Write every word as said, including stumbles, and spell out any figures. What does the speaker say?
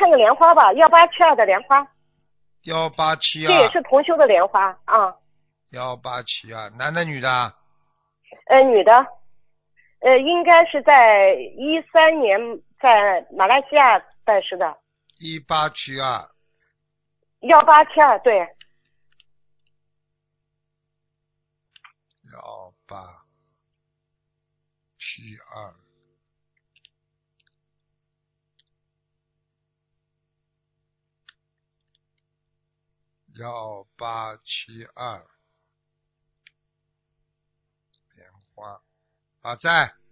看个莲花吧，幺八七二的莲花， 幺八七这也二， 是同修的莲花啊。 幺八七二，男的女的？ 呃，女的，呃，应该是在一三年在马来西亚拜师的。 一八七二， 幺八七二，对。 幺八七二，幺八七二，莲花啊，在